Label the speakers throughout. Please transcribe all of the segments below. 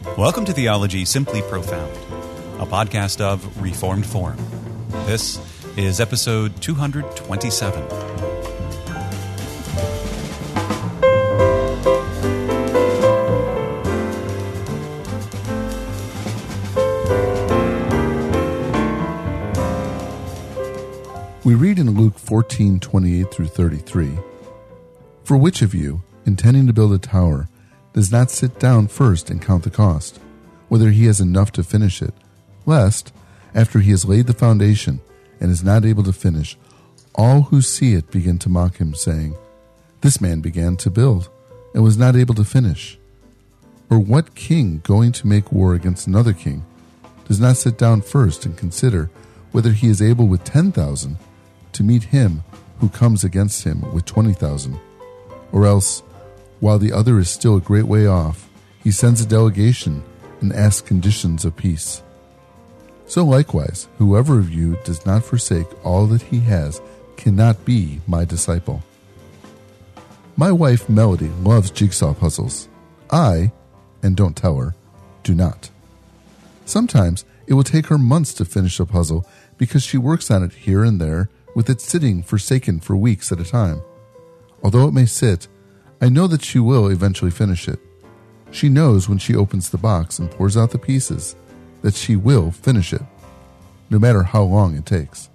Speaker 1: Welcome to Theology Simply Profound, a podcast of Reformed Forum. This is episode 227.
Speaker 2: We read in Luke 14:28 through 33, "For which of you, intending to build a tower, does not sit down first and count the cost, whether he has enough to finish it, lest, after he has laid the foundation and is not able to finish, all who see it begin to mock him, saying, 'This man began to build and was not able to finish.' Or what king going to make war against another king does not sit down first and consider whether he is able with 10,000 to meet him who comes against him with 20,000? Or else, while the other is still a great way off, he sends a delegation and asks conditions of peace. So likewise, whoever of you does not forsake all that he has cannot be my disciple." My wife, Melody, loves jigsaw puzzles. I, and don't tell her, do not. Sometimes it will take her months to finish a puzzle because she works on it here and there, with it sitting forsaken for weeks at a time. Although it may sit, I know that she will eventually finish it. She knows when she opens the box and pours out the pieces that she will finish it, no matter how long it takes.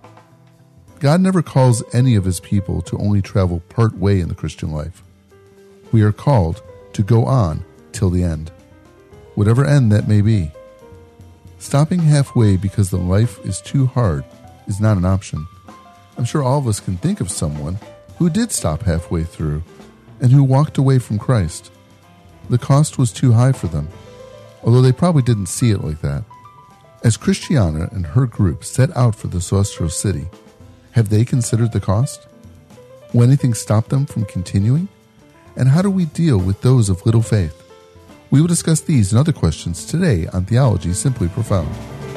Speaker 2: God never calls any of his people to only travel part way in the Christian life. We are called to go on till the end, whatever end that may be. Stopping halfway because the life is too hard is not an option. I'm sure all of us can think of someone who did stop halfway through and who walked away from Christ. The cost was too high for them, although they probably didn't see it like that. As Christiana and her group set out for the celestial city, have they considered the cost? Will anything stop them from continuing? And how do we deal with those of little faith? We will discuss these and other questions today on Theology Simply Profound.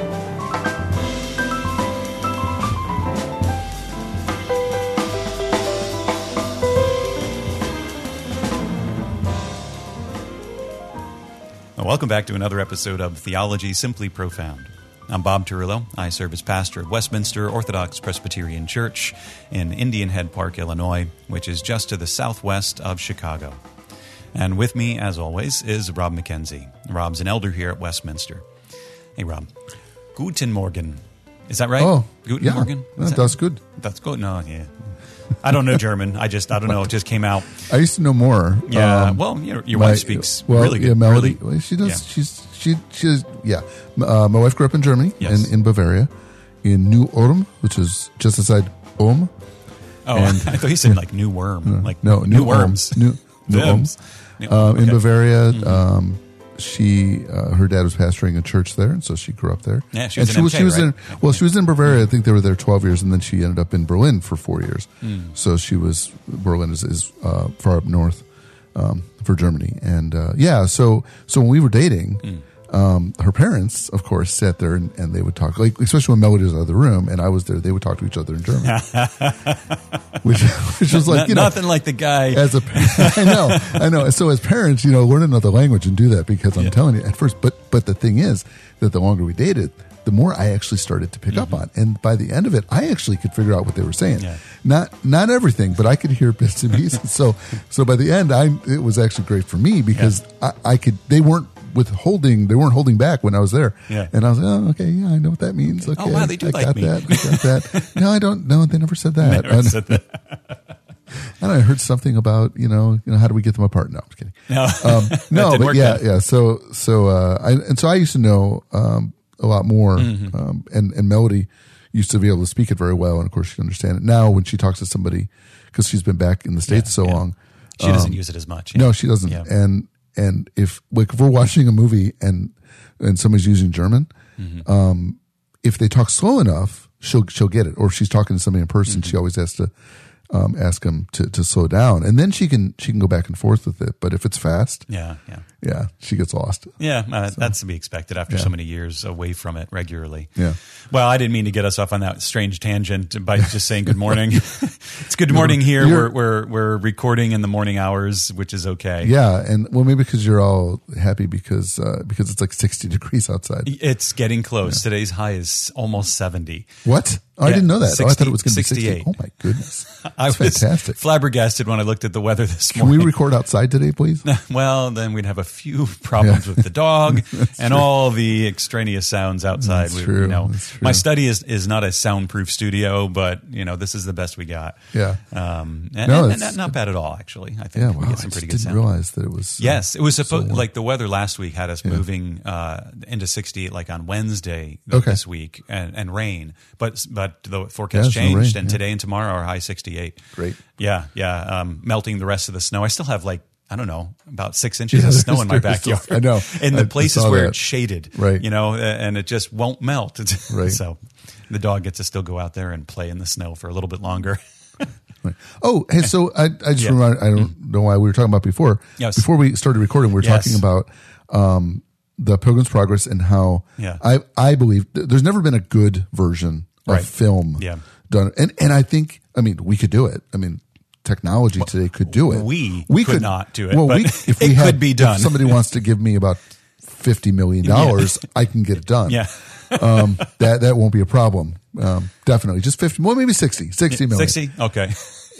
Speaker 1: Welcome back to another episode of Theology Simply Profound. I'm Bob Turillo. I serve as pastor at Westminster Orthodox Presbyterian Church in Indian Head Park, Illinois, which is just to the southwest of Chicago. And with me, as always, is Rob McKenzie. Rob's an elder here at Westminster. Hey, Rob. Guten Morgen. Is that right?
Speaker 2: Oh,
Speaker 1: Guten
Speaker 2: yeah.
Speaker 1: Morgen?
Speaker 2: That's good.
Speaker 1: That's good. No, yeah. I don't know German. I don't know. It just came out.
Speaker 2: I used to know more.
Speaker 1: Yeah. Well, your wife speaks really good.
Speaker 2: Yeah, Melody.
Speaker 1: Really,
Speaker 2: she does.
Speaker 1: Yeah.
Speaker 2: She's yeah. My wife grew up in Germany,
Speaker 1: Yes.
Speaker 2: in Bavaria, in New Ulm, which is just outside Ulm.
Speaker 1: Oh, I thought you said like new worm. Like
Speaker 2: No,
Speaker 1: new worms.
Speaker 2: New
Speaker 1: Worms.
Speaker 2: Ulm. In Bavaria, her dad was pastoring a church there, and so she grew up there.
Speaker 1: Yeah, she
Speaker 2: and
Speaker 1: was in MK, right?
Speaker 2: she was in Bavaria. I think they were there 12 years, and then she ended up in Berlin for 4 years. So Berlin is far up north for Germany, and so when we were dating, her parents, of course, sat there and they would talk, like especially when Melody was out of the room and I was there, they would talk to each other in German, which was like
Speaker 1: nothing like the guy.
Speaker 2: As a I know. So as parents, learn another language and do that because I'm telling you at first. But the thing is that the longer we dated, the more I actually started to pick up on, and by the end of it, I actually could figure out what they were saying. Yeah. Not everything, but I could hear bits and pieces. So by the end, it was actually great for me because I could. They weren't holding back when I was there. Yeah. And I was like, oh, okay, yeah, I know what that means. Okay,
Speaker 1: oh, wow, they do
Speaker 2: I
Speaker 1: like
Speaker 2: got
Speaker 1: me.
Speaker 2: That. I got that. No, I don't. No, they never said that. And I heard something about, how do we get them apart? No, I'm just kidding.
Speaker 1: No,
Speaker 2: but yeah. So I used to know a lot more, and Melody used to be able to speak it very well, and of course she'd understand it. Now when she talks to somebody, because she's been back in the States so long,
Speaker 1: she doesn't use it as much.
Speaker 2: No, she doesn't. Yeah. And if we're watching a movie and somebody's using German, if they talk slow enough, she'll get it. Or if she's talking to somebody in person, she always has to ask him to slow down, and then she can go back and forth with it. But if it's fast,
Speaker 1: yeah,
Speaker 2: she gets lost.
Speaker 1: Yeah, that's to be expected after so many years away from it regularly.
Speaker 2: Yeah.
Speaker 1: Well, I didn't mean to get us off on that strange tangent by just saying good morning. It's good morning here. We're recording in the morning hours, which is okay.
Speaker 2: Yeah, and well, maybe because you're all happy because it's like 60 degrees outside.
Speaker 1: It's getting close. Yeah. Today's high is almost 70.
Speaker 2: What? Oh, I didn't know that.
Speaker 1: 60,
Speaker 2: I thought it was going to be
Speaker 1: 68.
Speaker 2: 68. Oh my goodness.
Speaker 1: I was
Speaker 2: fantastic.
Speaker 1: Flabbergasted when I looked at the weather this
Speaker 2: morning. Can we record outside today, please?
Speaker 1: Well, then we'd have a few problems with the dog and all the extraneous sounds outside.
Speaker 2: That's true.
Speaker 1: That's true. My study is not a soundproof studio, but this is the best we got.
Speaker 2: Yeah.
Speaker 1: And not bad at all, actually. I think we get some pretty good sound.
Speaker 2: I didn't realize that it was.
Speaker 1: Yes, it was supposed like the weather last week had us moving into 60 like on Wednesday this week and rain, but the forecast changed, and today and tomorrow are high 68.
Speaker 2: Great.
Speaker 1: Yeah. Melting the rest of the snow. I still have about 6 inches of snow in my backyard.
Speaker 2: I know.
Speaker 1: In the places where it's shaded,
Speaker 2: right?
Speaker 1: And it just won't melt.
Speaker 2: Right.
Speaker 1: So the dog gets to still go out there and play in the snow for a little bit longer.
Speaker 2: Right. Oh, hey, so I just remember, I don't know why we were talking about before.
Speaker 1: Yes.
Speaker 2: Before we started recording, we were talking about the Pilgrim's Progress and how I believe there's never been a good version of film done. And I think, we could do it. Technology today could do it.
Speaker 1: We could not do it.
Speaker 2: Well,
Speaker 1: but
Speaker 2: if
Speaker 1: it could be done.
Speaker 2: If somebody wants to give me about $50 million, I can get it done.
Speaker 1: Yeah.
Speaker 2: That won't be a problem. Definitely. Just 50, well, maybe 60 million.
Speaker 1: 60? Okay.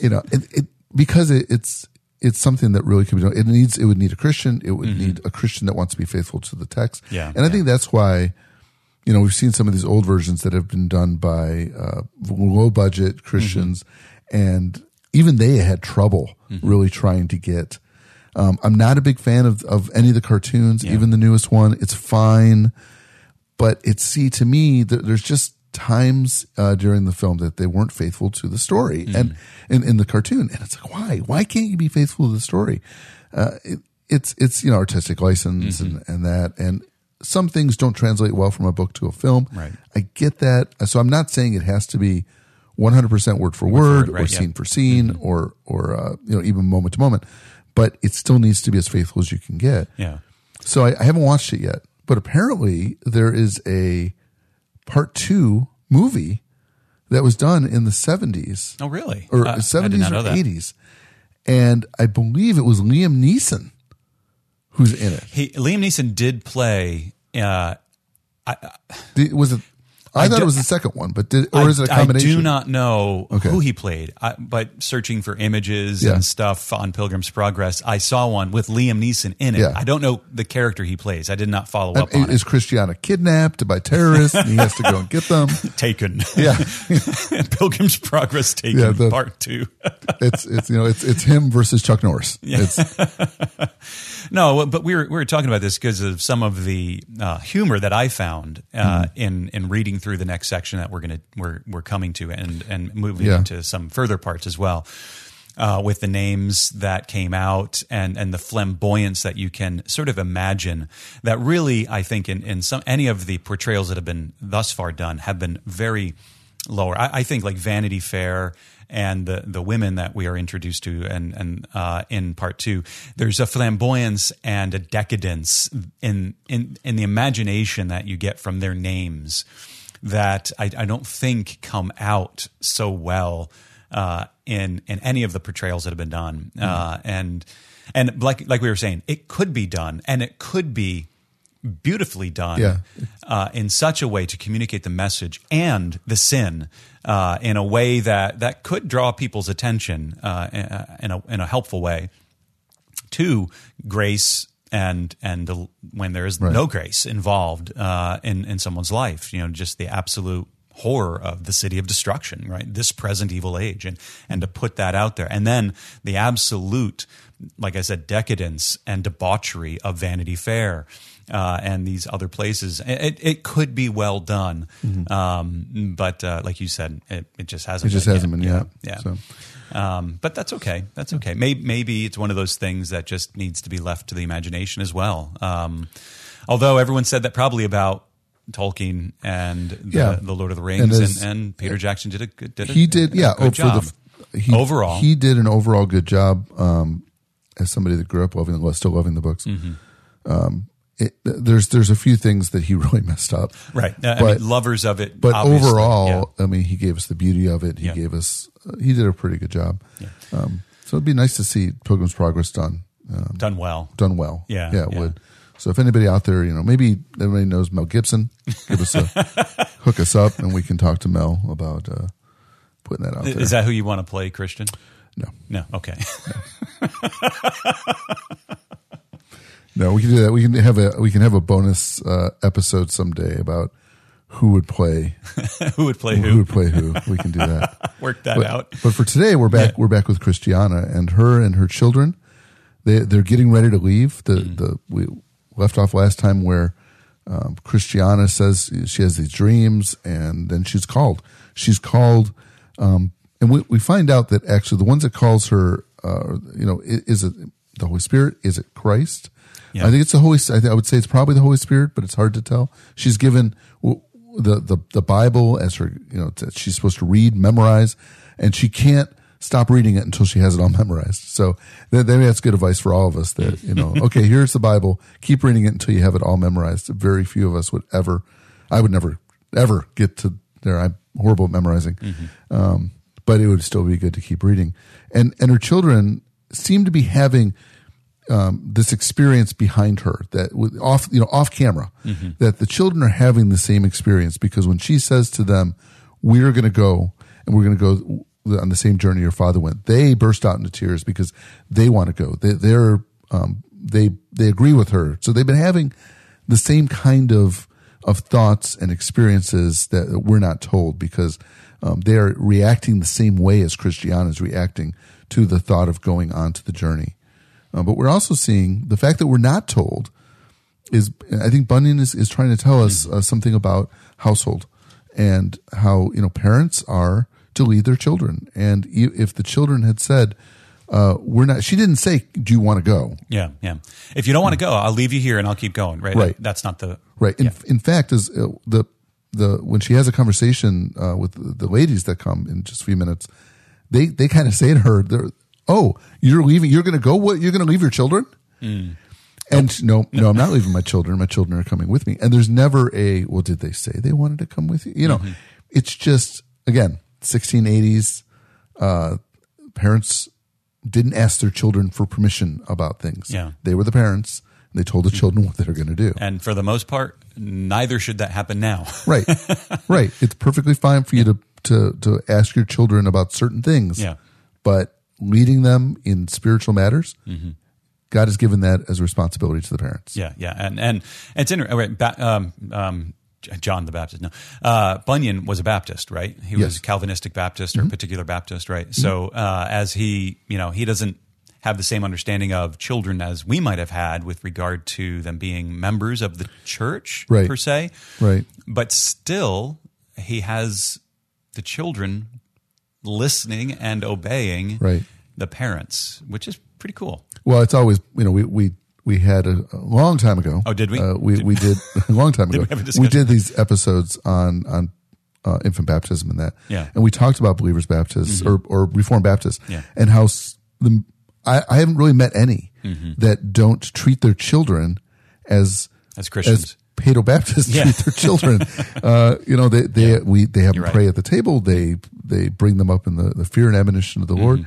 Speaker 2: Because it's something that really could be done. It would need a Christian. It would need a Christian that wants to be faithful to the text.
Speaker 1: Yeah.
Speaker 2: And I think that's why, we've seen some of these old versions that have been done by low budget Christians, and even they had trouble really trying to get. I'm not a big fan of any of the cartoons, even the newest one. It's fine, but to me, there's just times during the film that they weren't faithful to the story and in the cartoon, and it's like, why can't you be faithful to the story? It's artistic license and that, and some things don't translate well from a book to a film.
Speaker 1: Right.
Speaker 2: I get that, so I'm not saying it has to be 100% word for word or scene for scene or even moment to moment, but it still needs to be as faithful as you can get.
Speaker 1: Yeah.
Speaker 2: So I haven't watched it yet, but apparently there is a part 2 movie that was done in the 70s.
Speaker 1: Oh, really?
Speaker 2: Or 70s or 80s. And I believe it was Liam Neeson who's in it.
Speaker 1: Liam Neeson did play.
Speaker 2: Was it? I thought it was the second one, but is it a combination?
Speaker 1: I do not know who he played, but searching for images and stuff on Pilgrim's Progress, I saw one with Liam Neeson in it.
Speaker 2: Yeah.
Speaker 1: I don't know the character he plays. I did not follow up on it.
Speaker 2: Is Christiana kidnapped by terrorists and he has to go and get them?
Speaker 1: Taken.
Speaker 2: Yeah.
Speaker 1: Pilgrim's Progress Taken, part 2.
Speaker 2: It's him versus Chuck Norris.
Speaker 1: Yeah. No, but we were talking about this because of some of the humor that I found in reading through the next section that we're coming to and moving into some further parts as well, with the names that came out and the flamboyance that you can sort of imagine. That really, I think, in any of the portrayals that have been thus far done have been very lower. I think like Vanity Fair and the women that we are introduced to and in part 2, there's a flamboyance and a decadence in the imagination that you get from their names that I don't think come out so well in any of the portrayals that have been done. And like we were saying, it could be done, and it could be beautifully done in such a way to communicate the message and the sin in a way that could draw people's attention in a helpful way to grace and when there is no grace involved in someone's life, just the absolute horror of the city of destruction, right? This present evil age, and to put that out there, and then the absolute, like I said, decadence and debauchery of Vanity Fair. And these other places, it could be well done, but like you said, it just hasn't.
Speaker 2: It just hasn't been yet.
Speaker 1: Yeah.
Speaker 2: So.
Speaker 1: But that's okay. That's okay. Maybe it's one of those things that just needs to be left to the imagination as well. Although everyone said that probably about Tolkien and the Lord of the Rings, and Peter Jackson did a good
Speaker 2: job. he did an overall good job. As somebody that grew up still loving the books. There's a few things that he really messed up.
Speaker 1: Right. I mean, lovers of it.
Speaker 2: But overall, I mean, he gave us the beauty of it. He did a pretty good job.
Speaker 1: Yeah.
Speaker 2: So it'd be nice to see Pilgrim's Progress done
Speaker 1: well.
Speaker 2: Done well.
Speaker 1: Yeah.
Speaker 2: Yeah, it would. So if anybody out there, maybe everybody knows Mel Gibson, hook us up and we can talk to Mel about putting that out there.
Speaker 1: Is that who you want to play, Christian?
Speaker 2: No.
Speaker 1: Okay.
Speaker 2: No, we can do that. We can have a bonus episode someday about who would play
Speaker 1: who would play
Speaker 2: who would play who. We can do that.
Speaker 1: Work that out.
Speaker 2: But for today, we're back. We're back with Christiana and her children. They're getting ready to leave. We left off last time where Christiana says she has these dreams, and then she's called. And we find out that actually the ones that calls her, is it the Holy Spirit? Is it Christ? Yeah. I think it's the Holy. I would say it's probably the Holy Spirit, but it's hard to tell. She's given the Bible as her, that she's supposed to read, memorize, and she can't stop reading it until she has it all memorized. So maybe that's good advice for all of us that, okay, here's the Bible, keep reading it until you have it all memorized. Very few of us I would never, ever get to there. I'm horrible at memorizing. But it would still be good to keep reading. And her children seem to be having this experience behind her that off camera, that the children are having the same experience, because when she says to them, we're going to go and we're going to go on the same journey your father went, they burst out into tears because they want to go. They agree with her. So they've been having the same kind of thoughts and experiences that we're not told, because they are reacting the same way as Christiana is reacting to the thought of going on to the journey. But we're also seeing the fact that we're not told is, I think Bunyan is trying to tell us something about household and how, parents are to lead their children. And if the children had said, we're not, she didn't say, do you want to go?
Speaker 1: Yeah. If you don't want to go, I'll leave you here and I'll keep going. Right.
Speaker 2: Right.
Speaker 1: That's not the,
Speaker 2: right. In fact, is when she has a conversation with the ladies that come in just a few minutes, they kind of say to her, "Oh, you're leaving? You're going to go? What? You're going to leave your children?" And no, I'm not leaving my children. My children are coming with me. And there's never well, did they say they wanted to come with you? It's just, again, 1680s. Parents didn't ask their children for permission about things.
Speaker 1: Yeah.
Speaker 2: They were the parents. They told the children what they were going to do.
Speaker 1: And for the most part, neither should that happen now.
Speaker 2: Right. It's perfectly fine for you to ask your children about certain things.
Speaker 1: Yeah.
Speaker 2: But leading them in spiritual matters, God has given that as a responsibility to the parents.
Speaker 1: Yeah. And it's interesting. John the Baptist. No, Bunyan was a Baptist, right? He was Calvinistic Baptist or particular Baptist, right? So as he doesn't have the same understanding of children as we might have had with regard to them being members of the church, per se.
Speaker 2: Right.
Speaker 1: But still, he has the children listening and obeying the parents, which is pretty cool.
Speaker 2: Well, it's always, we had a long time ago.
Speaker 1: Oh, did we?
Speaker 2: We did a long time ago. We did these episodes on infant baptism and that.
Speaker 1: Yeah.
Speaker 2: And we talked about Believers Baptists or Reformed Baptists and how I haven't really met any that don't treat their children as Christians. As Paedo Baptists treat their children. They have them pray at the table. They bring them up in the fear and admonition of the Lord.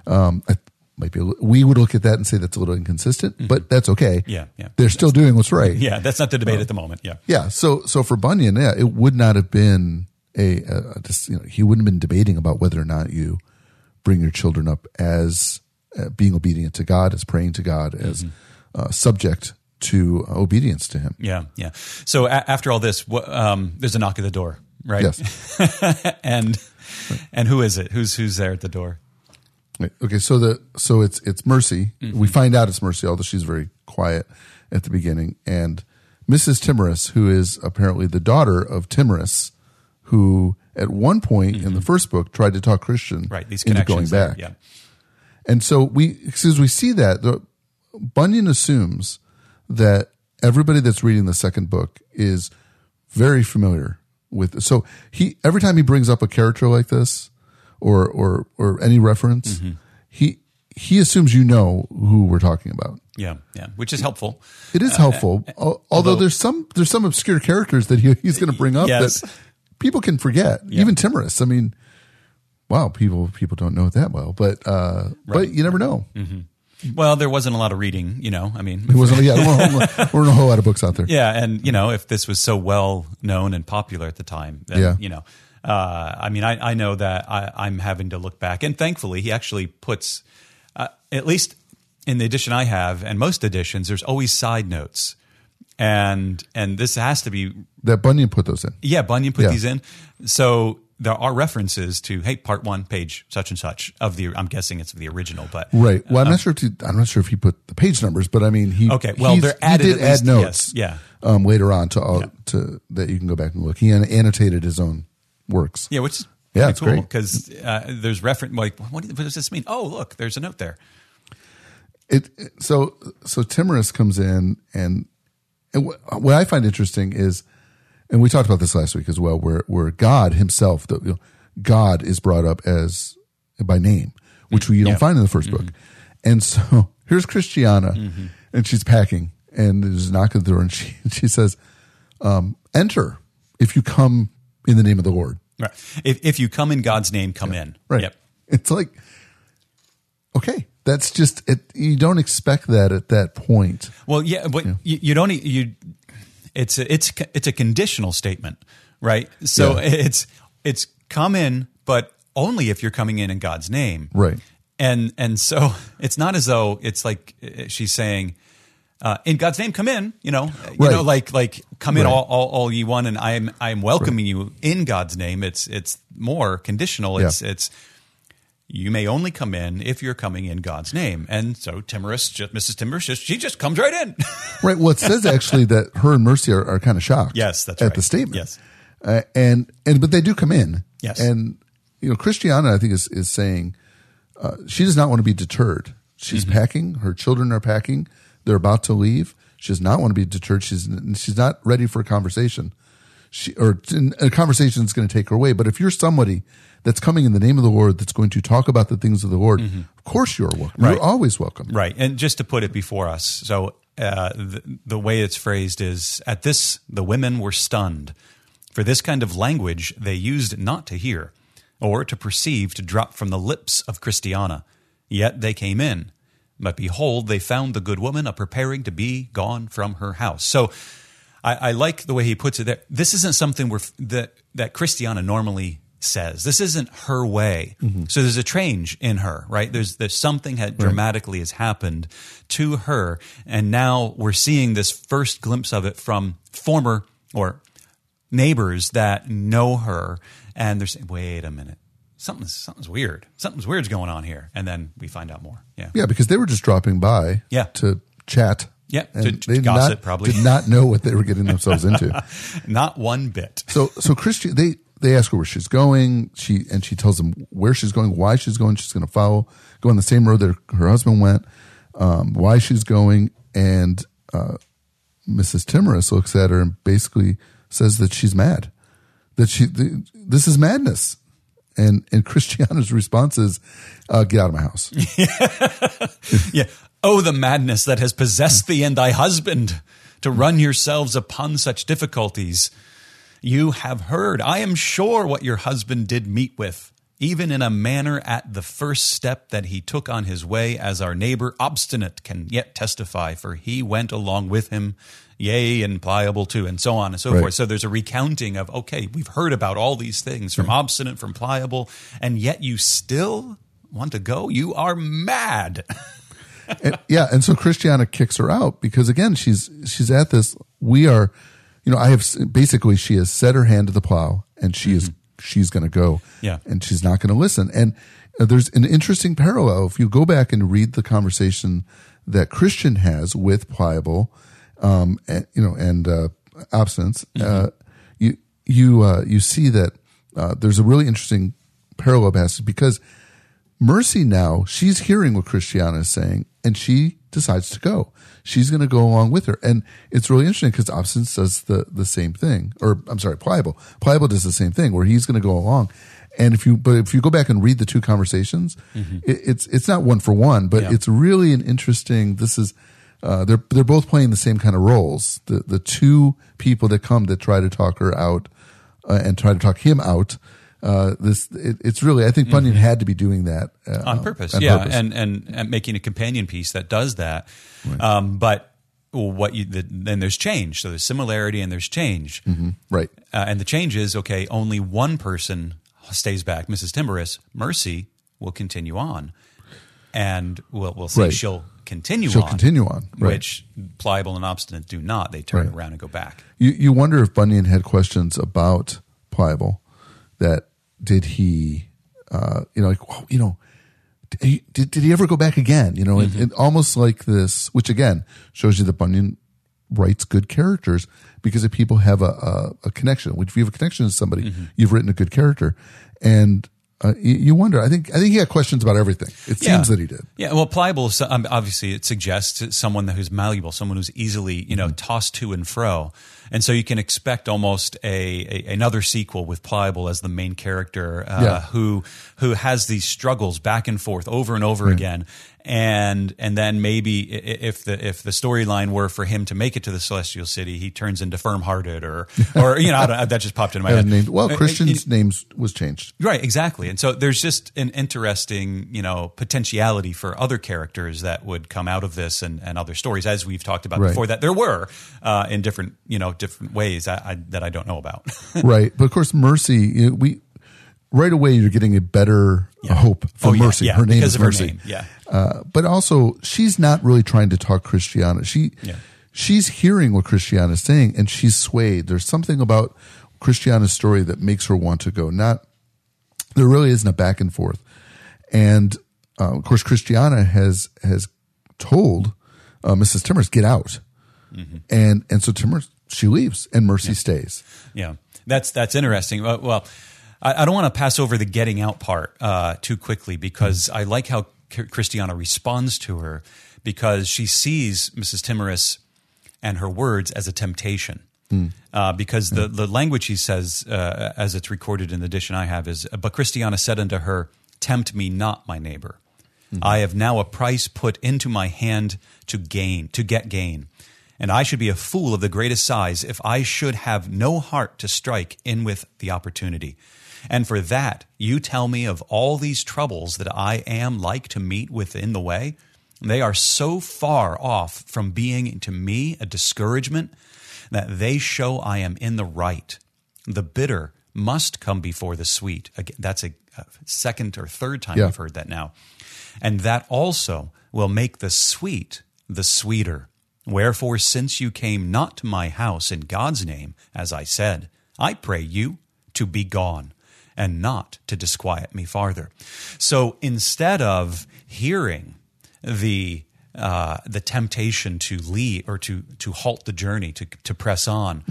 Speaker 2: We would look at that and say that's a little inconsistent, but that's okay.
Speaker 1: Yeah.
Speaker 2: They're still doing what's right.
Speaker 1: Yeah, that's not the debate at the moment. Yeah.
Speaker 2: Yeah. So for Bunyan, it would not have been he wouldn't have been debating about whether or not you bring your children up as being obedient to God, as praying to God, as subject to obedience to Him.
Speaker 1: Yeah. So after all this, there's a knock at the door, right?
Speaker 2: Yes.
Speaker 1: and who is it? Who's there at the door?
Speaker 2: Okay, so it's Mercy. We find out it's Mercy, although she's very quiet at the beginning. And Mrs. Timorous, who is apparently the daughter of Timorous, who at one point in the first book tried to talk Christian into going back.
Speaker 1: Yeah.
Speaker 2: And so as we see that, Bunyan assumes that everybody that's reading the second book is very familiar with. So every time he brings up a character like this, or any reference, he assumes you know who we're talking about.
Speaker 1: Yeah, which is helpful.
Speaker 2: It is helpful, although there's some obscure characters that he's going to bring up
Speaker 1: yes.
Speaker 2: that people can forget.
Speaker 1: Yeah.
Speaker 2: Even Timorous. I mean, wow, people don't know it that well, but you never know.
Speaker 1: Mm-hmm. Well, there wasn't a lot of reading, I mean.
Speaker 2: It wasn't. Yeah, there weren't a whole lot of books out there.
Speaker 1: Yeah, and if this was so well known and popular at the time, then, I mean, I know that I'm having to look back, and thankfully, he actually puts, at least in the edition I have, and most editions, there's always side notes, and this has to be
Speaker 2: that Bunyan put those in.
Speaker 1: Yeah, Bunyan put these in, so there are references to, hey, part 1, page such and such of the. I'm guessing it's the original, but
Speaker 2: right. Well, I'm not sure if he put the page numbers, but I mean, he
Speaker 1: they're added.
Speaker 2: He did add notes,
Speaker 1: yes,
Speaker 2: later on to that you can go back and look. He annotated his own works.
Speaker 1: Yeah, which is
Speaker 2: it's
Speaker 1: cool
Speaker 2: great
Speaker 1: because there's reference. Like, what does this mean? Oh, look, there's a note there.
Speaker 2: So Timorous comes in, and what I find interesting is, and we talked about this last week as well, where God Himself, God is brought up as by name, which you don't find in the first book. And so here's Christiana, and she's packing, and there's a knock at the door, and she says, "Enter if you come in the name of the Lord."
Speaker 1: Right. If you come in God's name, come in.
Speaker 2: Right.
Speaker 1: Yep.
Speaker 2: It's like, okay. That's just it. You don't expect that at that point.
Speaker 1: Well, yeah, but you don't. It's a conditional statement, right? So it's come in, but only if you're coming in God's name,
Speaker 2: right? And
Speaker 1: so it's not as though it's like she's saying, in God's name, come in. Like come in all you want, and I'm welcoming you in God's name. It's more conditional. It's you may only come in if you're coming in God's name. And so Mrs. Timorous, she just comes right in.
Speaker 2: Right. Well, it says actually that her and Mercy are kind of shocked.
Speaker 1: Yes, that's
Speaker 2: at the statement.
Speaker 1: Yes.
Speaker 2: But they do come in.
Speaker 1: Yes.
Speaker 2: And, Christiana, I think, is saying she does not want to be deterred. She's packing. Her children are packing. They're about to leave. She does not want to be deterred. She's not ready for a conversation. A conversation is going to take her away. But if you're somebody that's coming in the name of the Lord, that's going to talk about the things of the Lord, of course you're welcome. Right. You're always welcome.
Speaker 1: Right. And just to put it before us, so the way it's phrased is, at this, the women were stunned. For this kind of language they used not to hear, or to perceive to drop from the lips of Christiana. Yet they came in. But behold, they found the good woman a-preparing to be gone from her house. So I like the way he puts it there. This isn't something that Christiana normally says. This isn't her way. So there's a change in her, right? There's something that dramatically has happened to her, and now we're seeing this first glimpse of it from former or neighbors that know her, and they're saying, "Wait a minute, something's weird. Something's weird's going on here," and then we find out more. Yeah,
Speaker 2: because they were just dropping by, to chat.
Speaker 1: Yeah,
Speaker 2: and
Speaker 1: to gossip probably.
Speaker 2: Did not know what they were getting themselves into.
Speaker 1: Not one bit.
Speaker 2: So Christian, they ask her where she's going. She tells them where she's going, why she's going. She's going to go on the same road that her husband went. Why she's going, and Mrs. Timorous looks at her and basically says that she's mad. That this is madness. And Christiana's response is, "Get out of my house."
Speaker 1: Yeah. "Oh, the madness that has possessed thee and thy husband, to run yourselves upon such difficulties. You have heard, I am sure, what your husband did meet with, even in a manner at the first step that he took on his way, as our neighbor Obstinate can yet testify, for he went along with him, yea, and Pliable too," and so on and so forth. So there's a recounting of, okay, we've heard about all these things from Obstinate, from Pliable, and yet you still want to go? You are mad.
Speaker 2: And so Christiana kicks her out because, again, she's at this. We are, she has set her hand to the plow, and she's going to go, and she's not going to listen. And there's an interesting parallel if you go back and read the conversation that Christian has with Pliable, and Obstinate. You see that there's a really interesting parallel passage because Mercy now, she's hearing what Christiana is saying, and she decides to go. She's going to go along with her. And it's really interesting because Obstinate does the same thing. Or, I'm sorry, Pliable. Pliable does the same thing where he's going to go along. And if you go back and read the two conversations, it's not one for one, but it's really an interesting. This is they're both playing the same kind of roles. The two people that come that try to talk her out and try to talk him out. It's really, I think Bunyan had to be doing that
Speaker 1: on purpose. And making a companion piece that does that. Right. But then there's change. So there's similarity and there's change.
Speaker 2: Right.
Speaker 1: And the change is, okay, only one person stays back, Mrs. Timorous. Mercy will continue on. And we'll see she'll continue on.
Speaker 2: Right.
Speaker 1: Which Pliable and Obstinate do not. They turn around and go back.
Speaker 2: You wonder if Bunyan had questions about Pliable, that did he, did he ever go back again? And almost like this, which again shows you that Bunyan writes good characters because if people have a connection, if you have a connection to somebody, you've written a good character. And you wonder, I think he had questions about everything. It seems that he did.
Speaker 1: Yeah. Well, Pliable, obviously it suggests someone who's malleable, someone who's easily, tossed to and fro. And so you can expect almost another sequel with Pliable as the main character, who has these struggles back and forth over and over again. And then maybe if the storyline were for him to make it to the Celestial City, he turns into Firm-Hearted or that just popped into my head.
Speaker 2: Christian's name was changed.
Speaker 1: Right, exactly. And so there's just an interesting, potentiality for other characters that would come out of this and other stories, as we've talked about before, that there were in different ways that I don't know about.
Speaker 2: Right. But of course, Mercy, right away you're getting a better hope for Mercy. Her name is Mercy. But also, she's not really trying to talk Christiana. She's hearing what Christiana is saying, and she's swayed. There's something about Christiana's story that makes her want to go. There really isn't a back and forth. And of course, Christiana has told Mrs. Timorous, get out. And so Timorous, she leaves, and Mercy stays.
Speaker 1: Yeah, that's interesting. Well, I don't want to pass over the getting out part too quickly, because I like how Christiana responds to her, because she sees Mrs. Timorous and her words as a temptation. Because the language he says, as it's recorded in the edition I have, is, but Christiana said unto her, tempt me not, my neighbor. I have now a price put into my hand to get gain. And I should be a fool of the greatest size if I should have no heart to strike in with the opportunity. And for that, you tell me of all these troubles that I am like to meet with in the way. They are so far off from being to me a discouragement that they show I am in the right. The bitter must come before the sweet. Again, that's a second or third time we've heard that now. And that also will make the sweet the sweeter. Wherefore, since you came not to my house in God's name, as I said, I pray you to be gone, and not to disquiet me farther. So instead of hearing the temptation to leave or to halt the journey, to press on,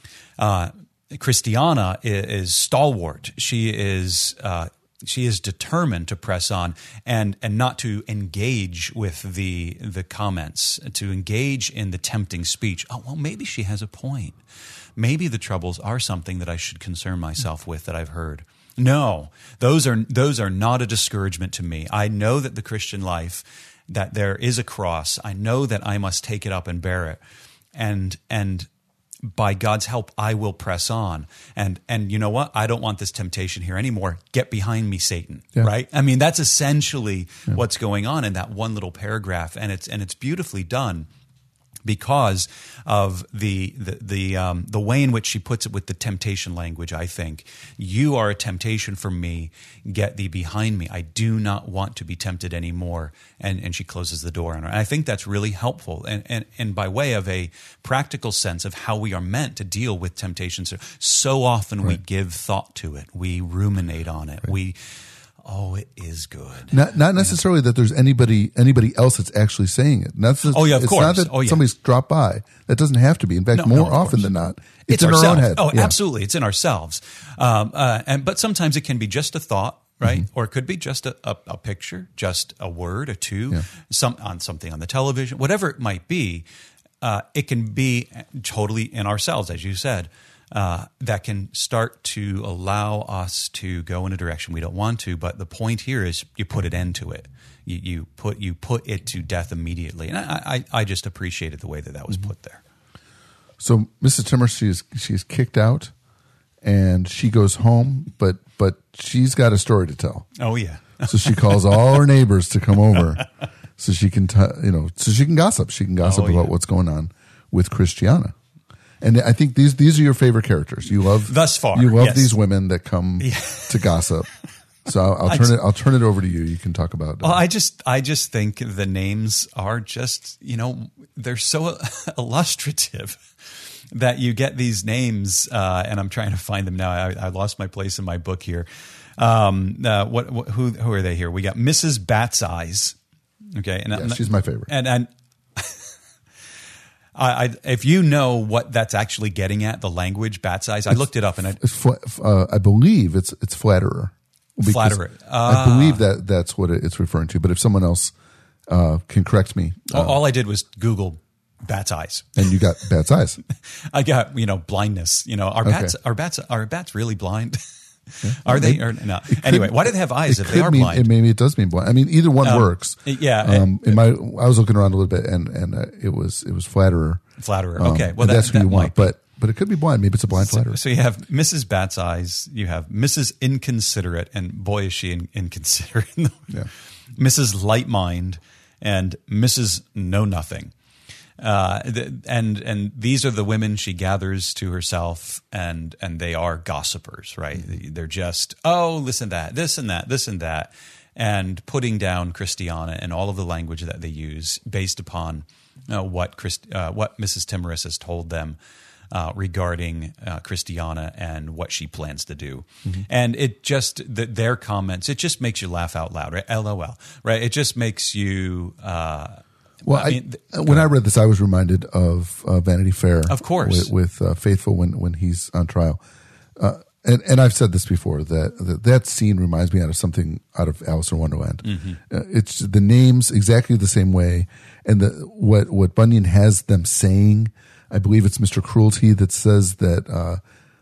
Speaker 1: Christiana is stalwart. She is determined to press on and not to engage with the comments, to engage in the tempting speech. Oh, well, maybe she has a point. Maybe the troubles are something that I should concern myself with that I've heard. No, those are not a discouragement to me. I know that the Christian life, that there is a cross. I know that I must take it up and bear it. And by God's help, I will press on. And you know what? I don't want this temptation here anymore. Get behind me, Satan. Right? I mean, that's essentially what's going on in that one little paragraph, and it's beautifully done, because of the way in which she puts it with the temptation language. I think, you are a temptation for me. Get thee behind me. I do not want to be tempted anymore. And she closes the door on her. And I think that's really helpful. And by way of a practical sense of how we are meant to deal with temptations, so often we give thought to it. We ruminate on it. It is good.
Speaker 2: Not necessarily that there's anybody else that's actually saying it. Of course. It's not that somebody's dropped by. That doesn't have to be. In fact, more often than not, it's in our own head.
Speaker 1: Oh, absolutely. It's in ourselves. But sometimes it can be just a thought, right? Or it could be just a picture, just a word or two, something on the television, whatever it might be. It can be totally in ourselves, as you said. that can start to allow us to go in a direction we don't want to. But the point here is you put an end to it. You put it to death immediately. And I just appreciated the way that was put there.
Speaker 2: So Mrs. Timmer, she's kicked out, and she goes home, but she's got a story to tell.
Speaker 1: Oh yeah.
Speaker 2: So she calls all her neighbors to come over, so she can so she can gossip. She can gossip about what's going on with Christiana. And I think these are your favorite characters. You love
Speaker 1: thus far.
Speaker 2: You love
Speaker 1: yes.
Speaker 2: these women that come to gossip. So I'll turn it over to you. You can talk about.
Speaker 1: Well, I just think the names are just they're so illustrative that you get these names, and I'm trying to find them now. I lost my place in my book here. Who are they here? We got Mrs. Bat's Eyes. Okay, and
Speaker 2: she's my favorite.
Speaker 1: And if you know what that's actually getting at, the language Bat's Eyes, I looked it up, and
Speaker 2: I believe it's flatterer.
Speaker 1: Flatterer.
Speaker 2: I believe that's what it's referring to. But if someone else can correct me,
Speaker 1: all I did was Google Bat's Eyes,
Speaker 2: and you got Bat's Eyes.
Speaker 1: I got blindness. Are bats really blind?
Speaker 2: Yeah.
Speaker 1: Are they or not? Anyway, why do they have eyes if they are blind?
Speaker 2: Maybe it does mean blind. I mean, either one works.
Speaker 1: Yeah.
Speaker 2: I was looking around a little bit, and it was flatterer.
Speaker 1: Flatterer. Okay. Well,
Speaker 2: that's who you want, but it could be blind. Maybe it's a blind flatterer.
Speaker 1: So you have Mrs. Bat's Eyes. You have Mrs. Inconsiderate, and boy is she inconsiderate.
Speaker 2: Yeah.
Speaker 1: Mrs. Light Mind and Mrs. Know Nothing. And these are the women she gathers to herself, and they are gossipers, right? Mm-hmm. They're just, listen to that, this and that, and putting down Christiana and all of the language that they use based upon what Mrs. Timorous has told them regarding Christiana and what she plans to do. Mm-hmm. And it just their comments, it just makes you laugh out loud, right? LOL, right? It just makes you.
Speaker 2: Well, when I read this, I was reminded of Vanity Fair,
Speaker 1: of course,
Speaker 2: with Faithful when he's on trial. And I've said this before that scene reminds me of something out of Alice in Wonderland. Mm-hmm. It's the names exactly the same way, and what Bunyan has them saying. I believe it's Mr. Cruelty that says that.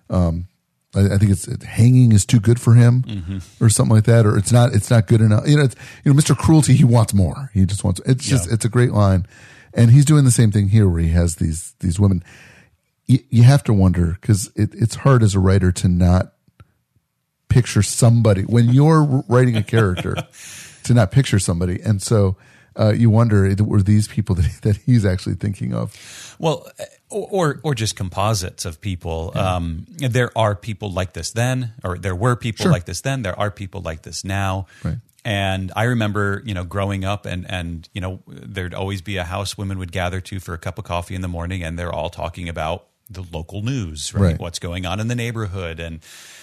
Speaker 2: I think it's hanging is too good for him, mm-hmm. or something like that, or it's not good enough. Mr. Cruelty, he wants more. He just wants. It's a great line, and he's doing the same thing here, where he has these women. You have to wonder, because it's hard as a writer to not picture somebody when you're writing a character, to not picture somebody, and so you wonder, were these people that he's actually thinking of?
Speaker 1: Well, or just composites of people. Yeah. There are people like this then, or there were people like this then. There are people like this now.
Speaker 2: Right.
Speaker 1: And I remember, growing up, and there'd always be a house women would gather to for a cup of coffee in the morning, and they're all talking about the local news, right? What's going on in the neighborhood, and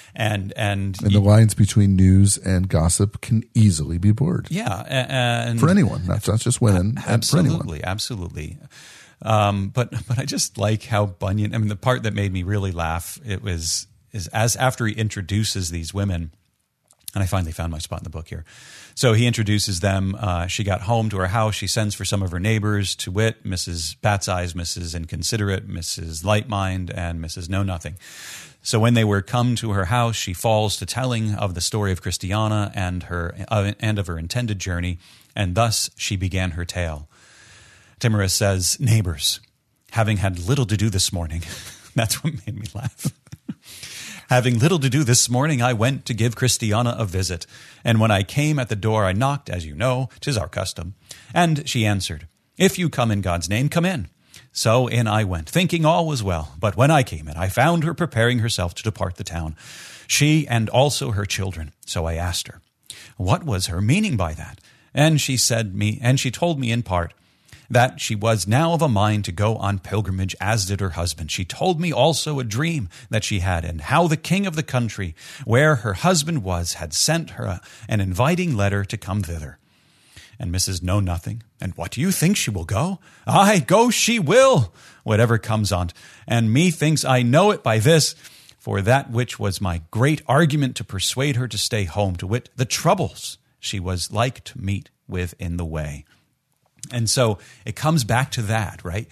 Speaker 1: the lines between news and gossip can easily be blurred. Yeah, and for anyone, not just women. Absolutely, absolutely. But I just like how Bunyan. I mean, the part that made me really laugh is as after he introduces these women, and I finally found my spot in the book here. So he introduces them. She got home to her house. She sends for some of her neighbors, to wit, Mrs. Bat's Eyes, Mrs. Inconsiderate, Mrs. Light Mind, and Mrs. Know Nothing. So when they were come to her house, she falls to telling of the story of Christiana and of her intended journey, and thus she began her tale. Timorous says, "Neighbors, having had little to do this morning," that's what made me laugh. "Having little to do this morning, I went to give Christiana a visit. And when I came at the door, I knocked, as you know, 'tis our custom. And she answered, 'If you come in God's name, come in.' So in I went, thinking all was well. But when I came in, I found her preparing herself to depart the town, she and also her children. So I asked her, what was her meaning by that? And she told me in part, that she was now of a mind to go on pilgrimage, as did her husband. She told me also a dream that she had, and how the king of the country, where her husband was, had sent her an inviting letter to come thither. And Mrs. Know Nothing, and what do you think, she will go? Aye, go she will, whatever comes on't. And methinks I know it by this, for that which was my great argument to persuade her to stay home, to wit, the troubles she was like to meet with in the way." And so it comes back to that, right? Yeah.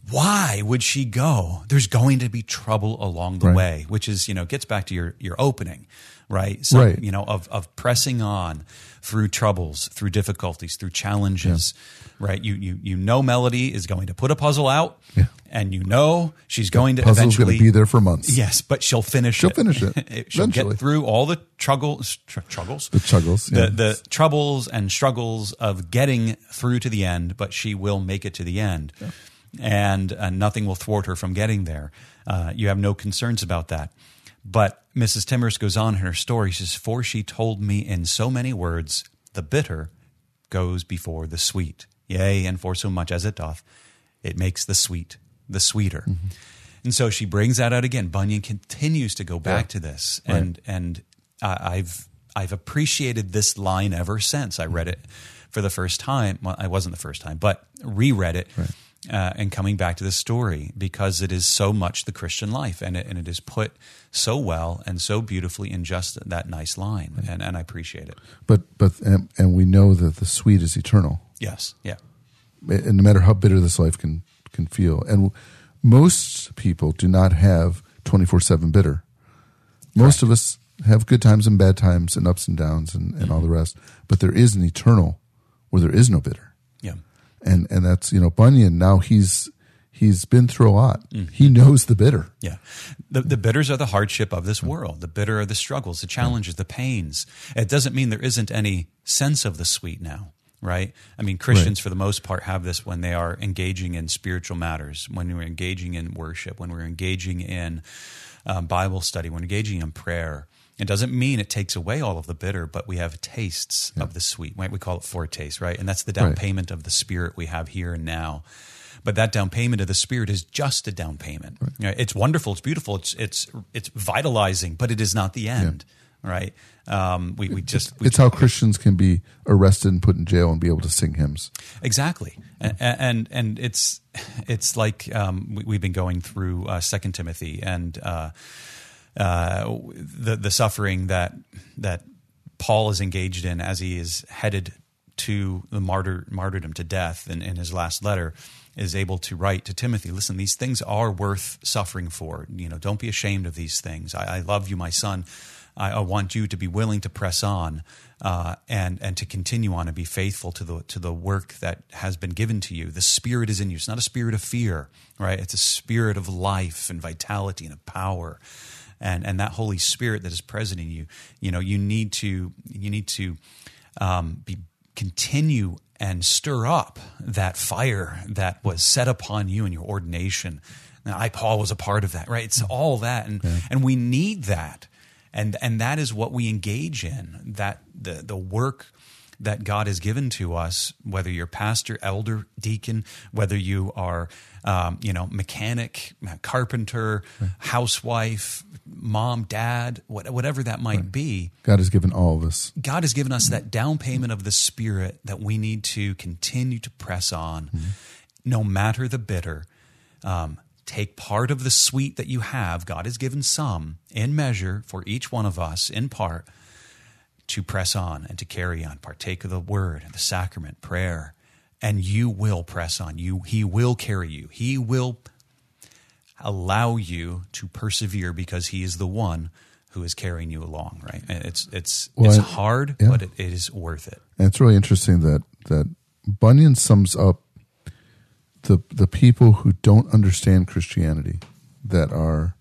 Speaker 1: why would she go? There's going to be trouble along the way, which is, gets back to your opening, right? So, of pressing on through troubles, through difficulties, through challenges, right? You know Melody is going to put a puzzle out, and she's going to
Speaker 2: puzzle's
Speaker 1: eventually
Speaker 2: going to be there for months.
Speaker 1: Yes, but she'll finish it.
Speaker 2: She'll finish it.
Speaker 1: She'll
Speaker 2: eventually.
Speaker 1: get through all the troubles, the troubles and struggles of getting through to the end, but she will make it to the end. Yeah. And nothing will thwart her from getting there. You have no concerns about that. But Mrs. Timmerce goes on in her story. She says, "For she told me in so many words, the bitter goes before the sweet. Yea, and for so much as it doth, it makes the sweet the sweeter." Mm-hmm. And so she brings that out again. Bunyan continues to go back to this. And I've appreciated this line ever since I read it for the first time. Well, it wasn't the first time, but reread it. Right. And coming back to this story, because it is so much the Christian life, and it is put so well and so beautifully in just that nice line, and I appreciate it.
Speaker 2: But we know that the sweet is eternal.
Speaker 1: Yes, yeah.
Speaker 2: And no matter how bitter this life can feel, and most people do not have 24/7 bitter. Most of us have good times and bad times and ups and downs and all the rest, but there is an eternal where there is no bitter.
Speaker 1: Yeah.
Speaker 2: And that's, Bunyan, now he's been through a lot. Mm-hmm. He knows the bitter.
Speaker 1: Yeah. The bitters are the hardship of this world. The bitter are the struggles, the challenges, the pains. It doesn't mean there isn't any sense of the sweet now, right? I mean, Christians for the most part have this when they are engaging in spiritual matters, when we're engaging in worship, when we're engaging in Bible study, when we're engaging in prayer. It doesn't mean it takes away all of the bitter, but we have tastes of the sweet. We call it foretaste, right? And that's the down payment of the Spirit we have here and now. But that down payment of the Spirit is just a down payment. Right. It's wonderful. It's beautiful. It's vitalizing, but it is not the end, right?
Speaker 2: It's how Christians can be arrested and put in jail and be able to sing hymns.
Speaker 1: Exactly, and it's like we've been going through 2 Timothy and. The suffering that Paul is engaged in as he is headed to the martyrdom to death in his last letter is able to write to Timothy, listen, these things are worth suffering for. Don't be ashamed of these things. I love you, my son. I want you to be willing to press on and to continue on and be faithful to the work that has been given to you. The Spirit is in you. It's not a spirit of fear, right? It's a spirit of life and vitality and of power. And that Holy Spirit that is present in you, you need to continue and stir up that fire that was set upon you in your ordination. Now, Paul was a part of that, right? It's all that, and we need that, and that is what we engage in. That the work that God has given to us, whether you're pastor, elder, deacon, whether you are, mechanic, carpenter, housewife, mom, dad, whatever that might be.
Speaker 2: God has given all of us.
Speaker 1: God has given us that down payment of the Spirit that we need to continue to press on, no matter the bitter. Take part of the sweet that you have. God has given some in measure for each one of us in part, to press on and to carry on, partake of the word and the sacrament, prayer, and you will press on. He will carry you. He will allow you to persevere because he is the one who is carrying you along, right? And it's hard, but it is worth it.
Speaker 2: And it's really interesting that Bunyan sums up the people who don't understand Christianity, that are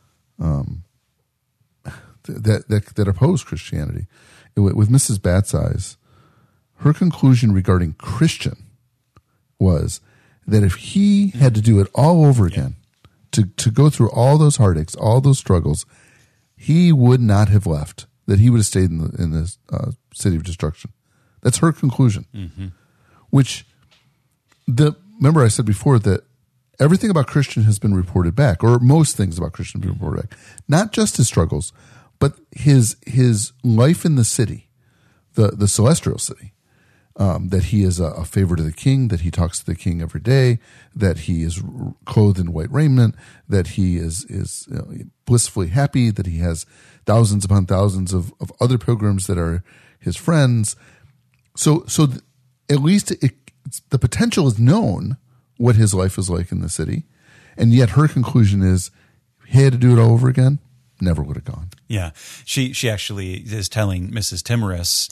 Speaker 2: that oppose Christianity. With Mrs. Bat's Eyes, her conclusion regarding Christian was that if he had to do it all over again, to go through all those heartaches, all those struggles, he would not have left, that he would have stayed in the city of destruction. That's her conclusion. Mm-hmm. Which, remember I said before that everything about Christian has been reported back, or most things about Christian have been reported back. Not just his struggles, but his life in the city, the celestial city, that he is a favorite of the king, that he talks to the king every day, that he is clothed in white raiment, that he is blissfully happy, that he has thousands upon thousands of other pilgrims that are his friends. So at least the potential is known what his life was like in the city. And yet her conclusion is, he had to do it all over again, never would have gone.
Speaker 1: Yeah. She actually is telling Mrs. Timorous,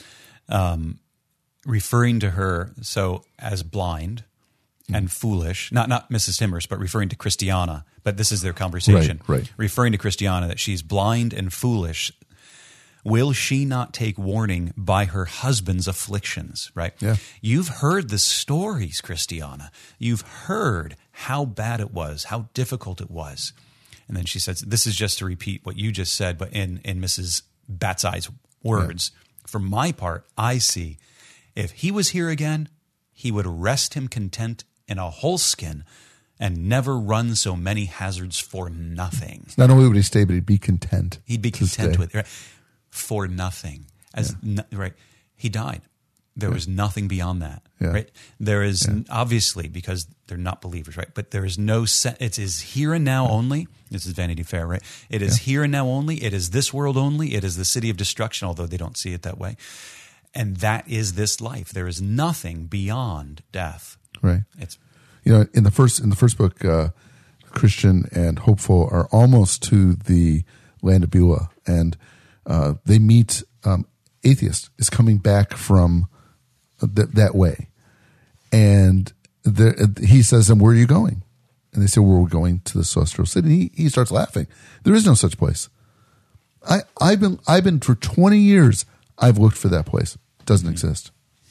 Speaker 1: referring to her as blind and foolish, not Mrs. Timorous, but referring to Christiana. But this is their conversation.
Speaker 2: Right.
Speaker 1: Referring to Christiana, that she's blind and foolish. Will she not take warning by her husband's afflictions, right?
Speaker 2: Yeah.
Speaker 1: You've heard the stories, Christiana. You've heard how bad it was, how difficult it was. And then she says, this is just to repeat what you just said, but in Mrs. Batseye's words. Yeah. For my part, I see, if he was here again, he would rest him content in a whole skin and never run so many hazards for nothing.
Speaker 2: Not only would he stay, but he'd be content.
Speaker 1: He'd be content with it. Right? For nothing. Right. He died. There was nothing beyond that. Yeah. Right. There is obviously, because they're not believers, right? But there is no it is here and now only. This is Vanity Fair, right? It is here and now only. It is this world only. It is the city of destruction, although they don't see it that way. And that is this life. There is nothing beyond death.
Speaker 2: Right.
Speaker 1: It's
Speaker 2: in the first book, Christian and Hopeful are almost to the land of Beulah, and they meet atheist is coming back from that way, and he says, "And where are you going?" And they say, "Well, we're going to the celestial city." And he starts laughing. There is no such place. I've been for 20 years. I've looked for that place. It doesn't exist.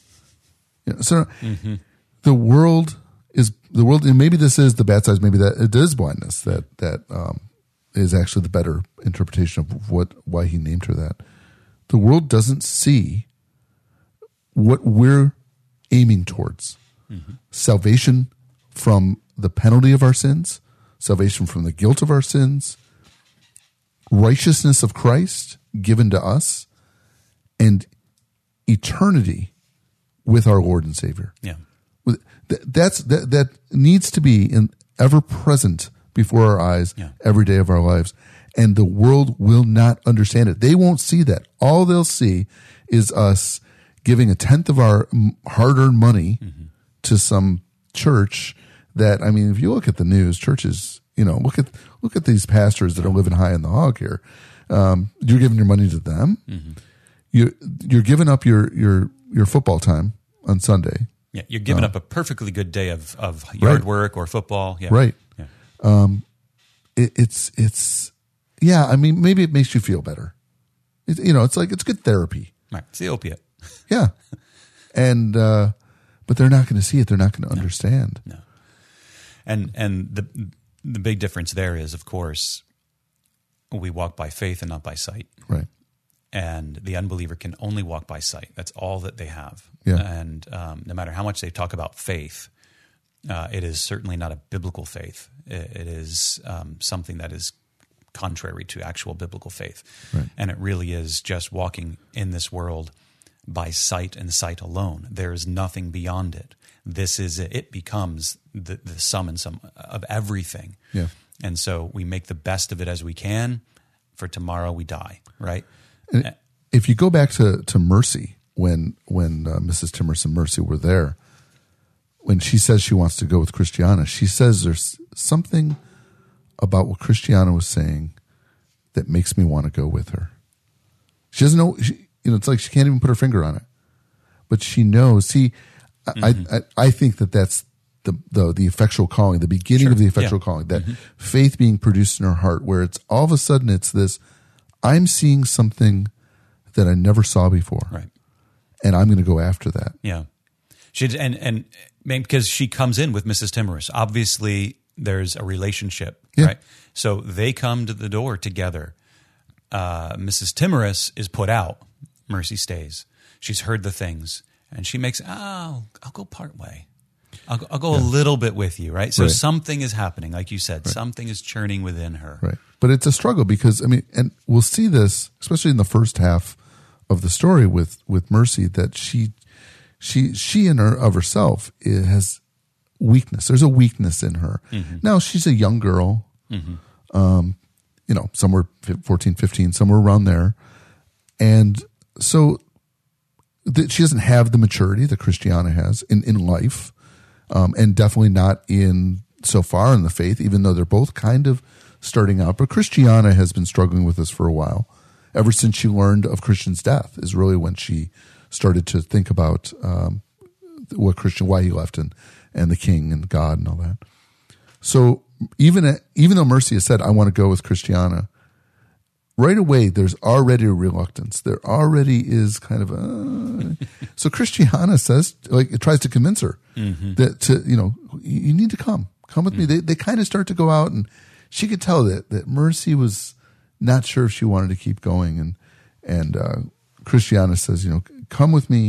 Speaker 2: So the world is the world, and maybe this is the bad side. Maybe that it is blindness. That is actually the better interpretation of why he named her that. The world doesn't see what we're aiming towards. Salvation from the penalty of our sins, salvation from the guilt of our sins, righteousness of Christ given to us, and eternity with our Lord and Savior.
Speaker 1: Yeah.
Speaker 2: That needs to be ever present before our eyes every day of our lives. And the world will not understand it. They won't see that. All they'll see is us giving 1/10 of our hard-earned money to some church that, I mean, if you look at the news, churches, look at these pastors that are living high in the hog here. You're giving your money to them. You're giving up your football time on Sunday.
Speaker 1: Yeah, you're giving up a perfectly good day of yard work or football. Yeah.
Speaker 2: Right.
Speaker 1: Yeah.
Speaker 2: It's I mean, maybe it makes you feel better. It's like, it's good therapy.
Speaker 1: Right. It's the opiate.
Speaker 2: Yeah. And, but they're not going to see it. They're not going to understand.
Speaker 1: No. And the big difference there is, of course, we walk by faith and not by sight.
Speaker 2: Right.
Speaker 1: And the unbeliever can only walk by sight. That's all that they have.
Speaker 2: Yeah.
Speaker 1: And no matter how much they talk about faith, it is certainly not a biblical faith. It is something that is contrary to actual biblical faith.
Speaker 2: Right.
Speaker 1: And it really is just walking in this world by sight and sight alone. There is nothing beyond it. This is it. It becomes the sum and sum of everything.
Speaker 2: Yeah.
Speaker 1: And so we make the best of it as we can. For tomorrow we die, right?
Speaker 2: And if you go back to Mercy, when Mrs. Timorous and Mercy were there, when she says she wants to go with Christiana, she says there's something about what Christiana was saying that makes me want to go with her. She doesn't know, it's like she can't even put her finger on it, but she knows. See, I think that's the effectual calling, the beginning of the effectual calling, that faith being produced in her heart, where it's all of a sudden it's this, I'm seeing something that I never saw before.
Speaker 1: Right.
Speaker 2: And I'm going to go after that.
Speaker 1: Yeah. And because she comes in with Mrs. Timorous, obviously there's a relationship, right? So they come to the door together. Mrs. Timorous is put out. Mercy stays. She's heard the things, and she makes, I'll go part way. I'll go a little bit with you, right? So something is happening, like you said. Something is churning within her.
Speaker 2: Right. But it's a struggle because, and we'll see this, especially in the first half of the story with Mercy, that she in of herself has weakness. There's a weakness in her. Now, she's a young girl, somewhere 14, 15, somewhere around there. And so she doesn't have the maturity that Christiana has in life. and definitely not in so far in the faith, even though they're both kind of starting out. But Christiana has been struggling with this for a while. Ever since she learned of Christian's death is really when she started to think about why he left, and the king and God and all that. So even though Mercy has said, I want to go with Christiana, right away there's already a reluctance. There already is kind of so Christiana says, like, it tries to convince her that you need to come with me. They kind of start to go out, and she could tell that Mercy was not sure if she wanted to keep going, and Christiana says, come with me,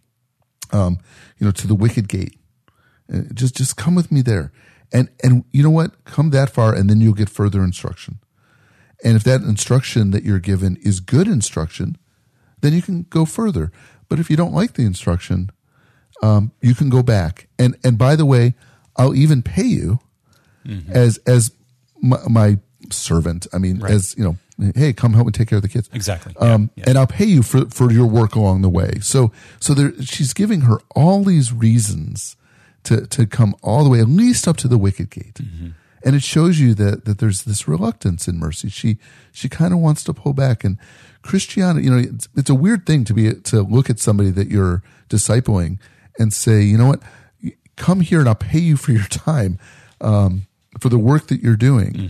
Speaker 2: to the wicket gate. Just come with me there. And you know what? Come that far, and then you'll get further instruction. And if that instruction that you're given is good instruction, then you can go further. But if you don't like the instruction, you can go back. And by the way, I'll even pay you as my servant. I mean, as hey, come help me take care of the kids.
Speaker 1: Exactly.
Speaker 2: And I'll pay you for your work along the way. So she's giving her all these reasons to come all the way, at least up to the wicket gate. And it shows you that there's this reluctance in Mercy. She kind of wants to pull back. And Christiana, it's a weird thing to look at somebody that you're discipling and say, you know what, come here and I'll pay you for your time, for the work that you're doing.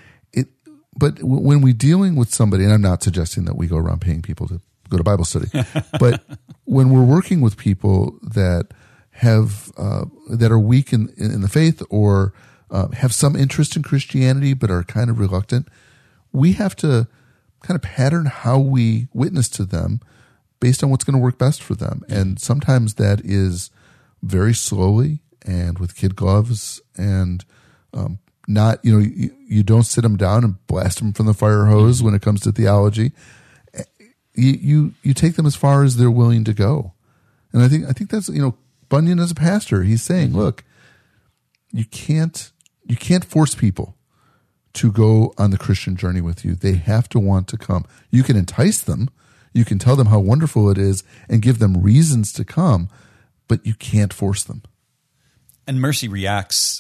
Speaker 2: But when we're dealing with somebody, and I'm not suggesting that we go around paying people to go to Bible study, but when we're working with people that have that are weak in the faith, or have some interest in Christianity but are kind of reluctant, we have to kind of pattern how we witness to them based on what's going to work best for them. And sometimes that is very slowly and with kid gloves, and not, you don't sit them down and blast them from the fire hose when it comes to theology. You take them as far as they're willing to go. And I think that's, Bunyan as a pastor, he's saying, look, you can't force people to go on the Christian journey with you. They have to want to come. You can entice them. You can tell them how wonderful it is and give them reasons to come, but you can't force them.
Speaker 1: And Mercy reacts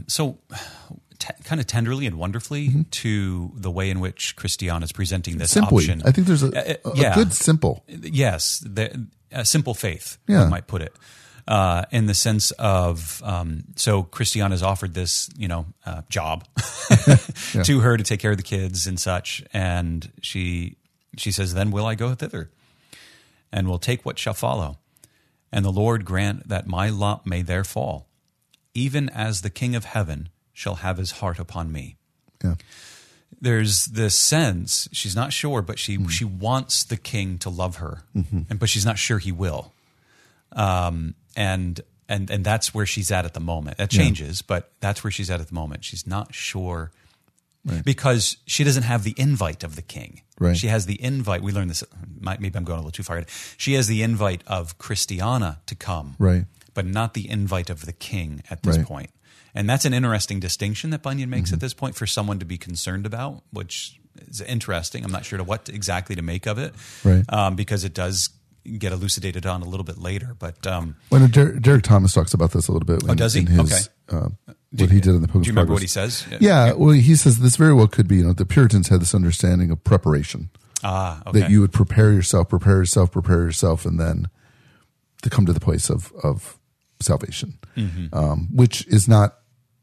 Speaker 1: kind of tenderly and wonderfully to the way in which Christiana is presenting this option.
Speaker 2: I think there's a good simple.
Speaker 1: Yes, a simple faith,
Speaker 2: I
Speaker 1: might put it, in the sense of, so Christiana is offered this, job to her to take care of the kids and such, and she says, then will I go thither, and will take what shall follow, and the Lord grant that my lot may there fall, even as the King of heaven shall have his heart upon me. Yeah. There's this sense, she's not sure, but she wants the king to love her, but she's not sure he will. And that's where she's at the moment. That changes, but that's where she's at the moment. She's not sure because she doesn't have the invite of the king.
Speaker 2: Right.
Speaker 1: She has the invite. We learned this. Maybe I'm going a little too far. She has the invite of Christiana to come, but not the invite of the king at this point. And that's an interesting distinction that Bunyan makes at this point for someone to be concerned about, which is interesting. I'm not sure exactly to make of it, because it does get elucidated on a little bit later. But
Speaker 2: Derek Thomas talks about this a little bit.
Speaker 1: Does he?
Speaker 2: In his, what he did in the Pilgrim's Progress.
Speaker 1: Do you remember what he says?
Speaker 2: Yeah, well, he says this very well could be, the Puritans had this understanding of preparation. That you would prepare yourself, and then to come to the place of salvation, which is not,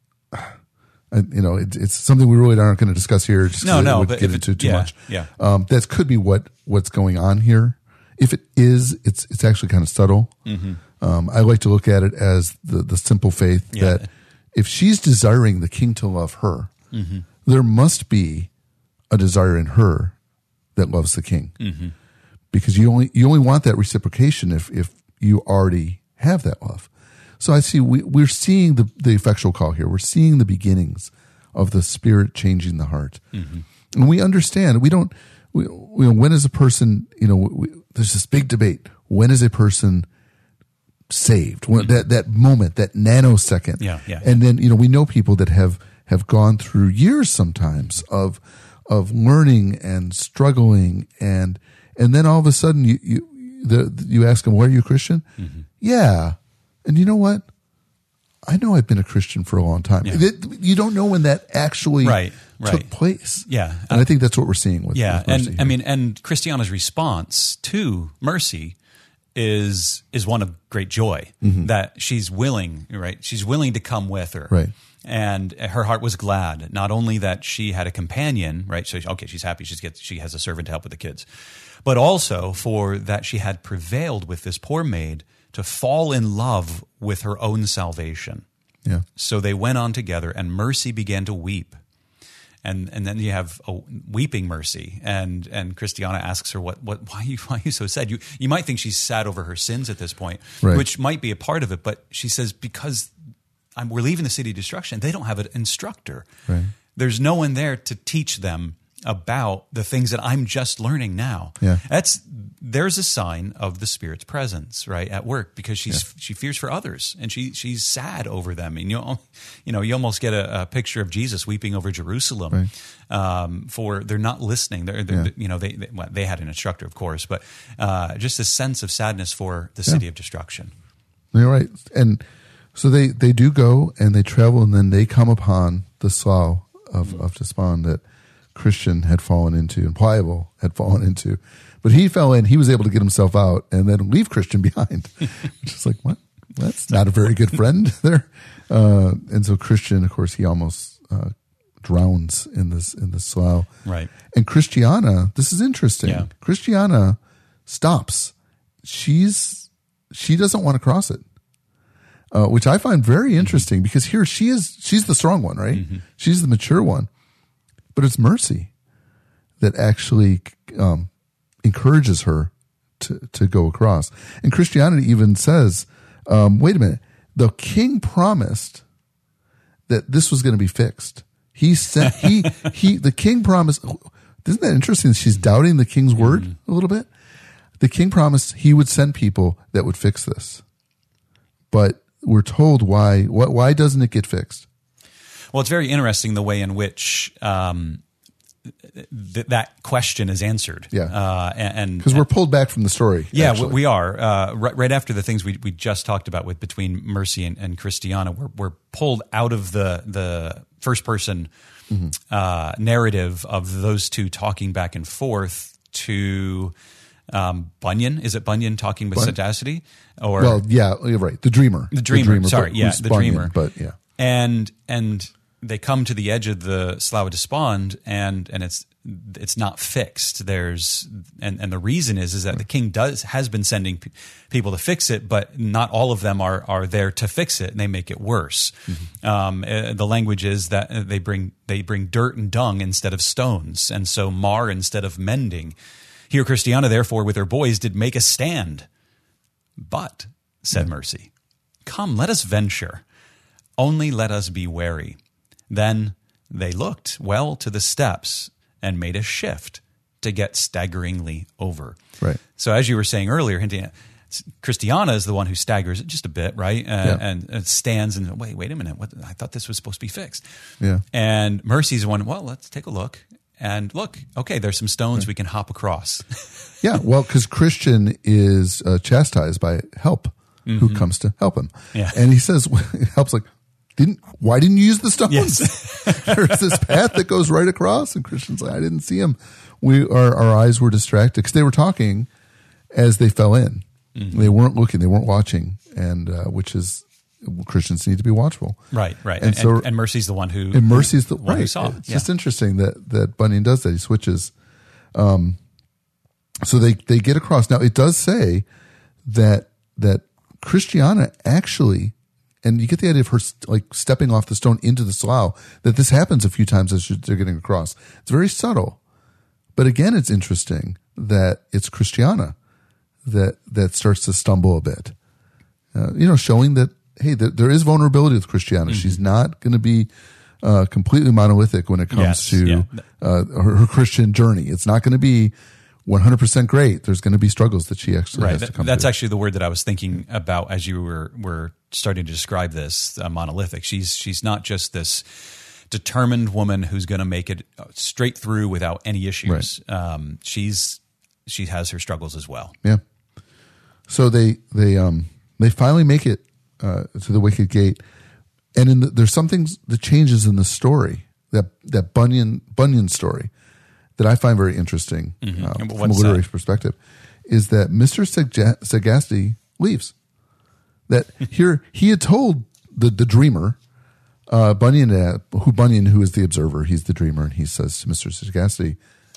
Speaker 2: it's something we really aren't going to discuss here. Just it would get into too much.
Speaker 1: Yeah.
Speaker 2: That could be what's going on here. If it is, it's actually kind of subtle. I like to look at it as the simple faith that if she's desiring the king to love her, there must be a desire in her that loves the king, because you only want that reciprocation if you already have that love. So I see we're seeing the effectual call here. We're seeing the beginnings of the Spirit changing the heart, and we understand. When is a person? There's this big debate. When is a person saved? When that moment, that nanosecond, and then we know people that have gone through years sometimes of learning and struggling, and then all of a sudden you ask them, "Well, are you a Christian?" Yeah. And you know what? I know I've been a Christian for a long time.
Speaker 1: Yeah.
Speaker 2: You don't know when that actually
Speaker 1: Right.
Speaker 2: took place.
Speaker 1: Yeah.
Speaker 2: And I think that's what we're seeing with
Speaker 1: Yeah,
Speaker 2: with Mercy
Speaker 1: and
Speaker 2: here.
Speaker 1: and Christiana's response to Mercy is one of great joy, that she's willing, right? She's willing to come with her,
Speaker 2: Right.
Speaker 1: And her heart was glad, not only that she had a companion, right? So okay, she's happy she has a servant to help with the kids, but also for that she had prevailed with this poor maid to fall in love with her own salvation.
Speaker 2: Yeah.
Speaker 1: So they went on together, and Mercy began to weep. And then you have a weeping Mercy, and Christiana asks her, why are you so sad? You might think she's sad over her sins at this point,
Speaker 2: Right.
Speaker 1: which might be a part of it, but she says, because we're leaving the city of destruction, they don't have an instructor.
Speaker 2: Right.
Speaker 1: There's no one there to teach them about the things that I'm just learning now.
Speaker 2: Yeah.
Speaker 1: There's a sign of the Spirit's presence, right, at work, because she fears for others, and she's sad over them. And you almost get a picture of Jesus weeping over Jerusalem, for they're not listening. They had an instructor, of course, but just a sense of sadness for the city of destruction.
Speaker 2: You're right. And so they do go and they travel, and then they come upon the slough of despond that Christian had fallen into and Pliable had fallen into. But he fell in, he was able to get himself out and then leave Christian behind. Which is like, what? That's not a very good friend there. And so Christian, of course, he almost drowns in this slough.
Speaker 1: Right.
Speaker 2: And Christiana, this is interesting.
Speaker 1: Yeah.
Speaker 2: Christiana stops. She doesn't want to cross it. Which I find very interesting, because here she's the strong one, right? Mm-hmm. She's the mature one. But it's Mercy that actually encourages her to go across. And Christianity even says, wait a minute, the king promised that this was going to be fixed. The king promised. Isn't that interesting? She's doubting the king's word a little bit. The king promised he would send people that would fix this. But we're told why doesn't it get fixed?
Speaker 1: Well, it's very interesting the way in which that question is answered.
Speaker 2: Yeah,
Speaker 1: and
Speaker 2: because we're pulled back from the story.
Speaker 1: Yeah,
Speaker 2: actually.
Speaker 1: we are. Right after the things we just talked about between Mercy and Christiana, we're pulled out of the first person narrative of those two talking back and forth to Bunyan. Is it Bunyan talking with sagacity? Or
Speaker 2: well, yeah, you're right. The dreamer.
Speaker 1: Sorry, yeah, the
Speaker 2: Bunyan,
Speaker 1: dreamer.
Speaker 2: But yeah,
Speaker 1: and they come to the edge of the Slough of Despond, and it's not fixed. There's and the reason is that the king has been sending people to fix it, but not all of them are there to fix it, and they make it worse. Mm-hmm. The language is that they bring dirt and dung instead of stones, and so mar instead of mending. Here Christiana, therefore, with her boys did make a stand. But, said Mercy, come, let us venture. Only let us be wary. Then they looked well to the steps and made a shift to get staggeringly over.
Speaker 2: Right.
Speaker 1: So as you were saying earlier, hinting at, Christiana is the one who staggers just a bit, right? And stands and, wait a minute, I thought this was supposed to be fixed.
Speaker 2: Yeah.
Speaker 1: And Mercy's the one, well, let's take a look. And look, okay, there's some stones we can hop across.
Speaker 2: Yeah, well, because Christian is chastised by Help, who comes to help him.
Speaker 1: Yeah.
Speaker 2: And he says, Help's like, why didn't you use the stones?
Speaker 1: Yes.
Speaker 2: There's this path that goes right across. And Christian's like, I didn't see him. Our eyes were distracted because they were talking as they fell in. Mm-hmm. They weren't looking, they weren't watching, and which is, Christians need to be watchful.
Speaker 1: Right. And Mercy's the one who who saw.
Speaker 2: It's just interesting that Bunyan does that. He switches. So they get across. Now it does say that Christiana actually, and you get the idea of her like stepping off the stone into the slough, that this happens a few times as they're getting across. It's very subtle. But again, it's interesting that it's Christiana that starts to stumble a bit. Showing that, hey, there is vulnerability with Christiana. Mm-hmm. She's not going to be completely monolithic when it comes to her Christian journey. It's not going to be 100% great. There's going to be struggles that she actually has to come
Speaker 1: That's
Speaker 2: through.
Speaker 1: actually the word that I was thinking about as you were starting to describe this, monolithic. She's not just this determined woman who's going to make it straight through without any issues. Right. She has her struggles as well.
Speaker 2: Yeah. So they finally make it to the wicket gate, And there's something that changes in the story, that Bunyan story, that I find very interesting from a literary perspective, is that Mr. Sagacity leaves. That here he had told the dreamer, Bunyan, who is the observer, he's the dreamer, and he says to Mr. Sagacity,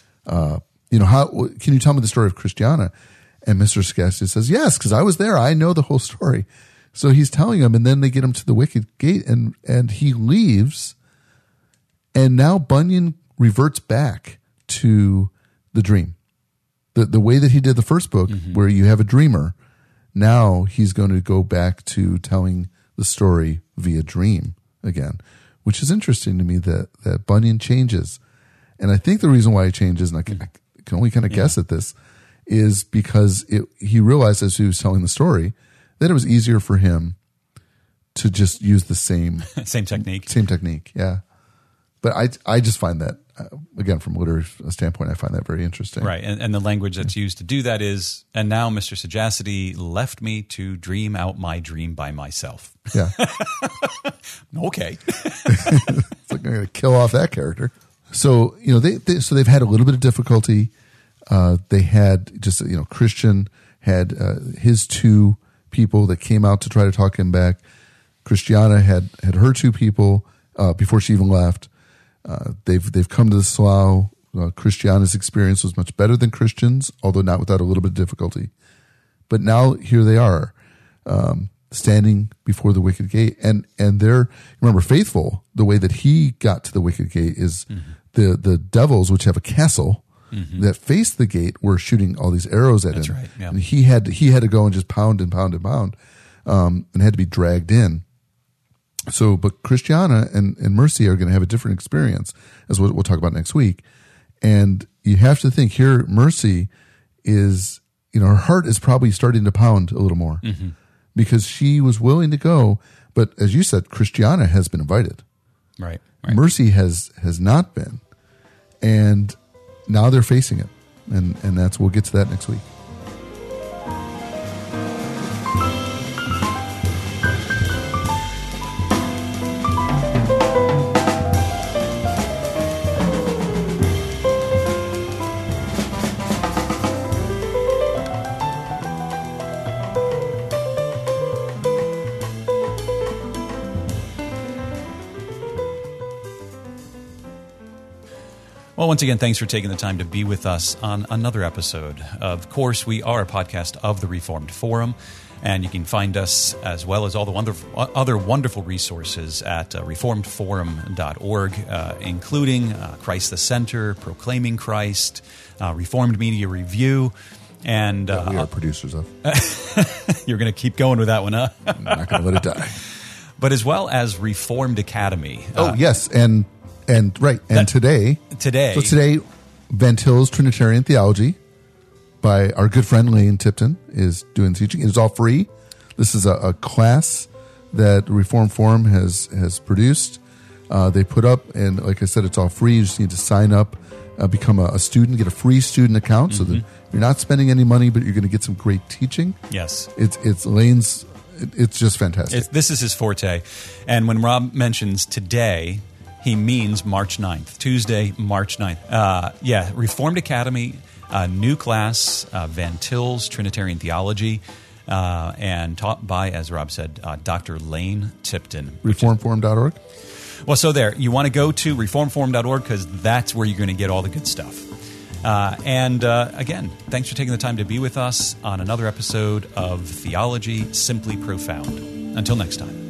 Speaker 2: how can you tell me the story of Christiana? And Mr. Sagacity says, yes, because I was there. I know the whole story. So he's telling him, and then they get him to the wicket gate, and he leaves. And now Bunyan reverts back to the dream. The way that he did the first book, where you have a dreamer, now he's going to go back to telling the story via dream again, which is interesting to me that Bunyan changes. And I think the reason why he changes, and I can only kind of guess at this, is because he realized as he was telling the story that it was easier for him to just use the same
Speaker 1: technique.
Speaker 2: Same technique, yeah. But I just find that, again, from a literary standpoint, I find that very interesting.
Speaker 1: Right, and the language that's used to do that is, and now Mr. Sagacity left me to dream out my dream by myself.
Speaker 2: Yeah.
Speaker 1: Okay.
Speaker 2: It's like I'm going to kill off that character. So, they've had a little bit of difficulty. They had just, Christian had his two people that came out to try to talk him back. Christiana had her two people before she even left. They've come to the slough. Christiana's experience was much better than Christian's, although not without a little bit of difficulty. But now here they are, standing before the wicket gate, and they're, remember, Faithful. The way that he got to the wicket gate is the devils, which have a castle that faced the gate, were shooting all these arrows at him.
Speaker 1: That's right. Yeah.
Speaker 2: And he had to go and just pound and pound and pound, and had to be dragged in. So, but Christiana and Mercy are going to have a different experience, as we'll talk about next week. And you have to think here, Mercy is, her heart is probably starting to pound a little more because she was willing to go. But as you said, Christiana has been invited.
Speaker 1: Right.
Speaker 2: Mercy has not been. And now they're facing it. And we'll get to that next week.
Speaker 1: Well, once again, thanks for taking the time to be with us on another episode. Of course, we are a podcast of the Reformed Forum, and you can find us as well as all the other wonderful resources at reformedforum.org, including Christ the Center, Proclaiming Christ, Reformed Media Review, and
Speaker 2: that we are producers of.
Speaker 1: You're going to keep going with that one, huh?
Speaker 2: I'm not going to let it die.
Speaker 1: But as well as Reformed Academy.
Speaker 2: Yes, and today, Van Til's Trinitarian Theology by our good friend Lane Tipton is doing teaching. It is all free. This is a class that Reformed Forum has produced. They put up, and like I said, it's all free. You just need to sign up, become a student, get a free student account, so that you're not spending any money, but you're going to get some great teaching.
Speaker 1: Yes,
Speaker 2: it's Lane's. It's just fantastic.
Speaker 1: This is his forte, and when Rob mentions today, he means March 9th, Tuesday, March 9th. Reformed Academy, new class, Van Til's Trinitarian Theology, and taught by, as Rob said, Dr. Lane Tipton.
Speaker 2: Reformedforum.org?
Speaker 1: Well, so there. You want to go to reformedforum.org because that's where you're going to get all the good stuff. Again, thanks for taking the time to be with us on another episode of Theology Simply Profound. Until next time.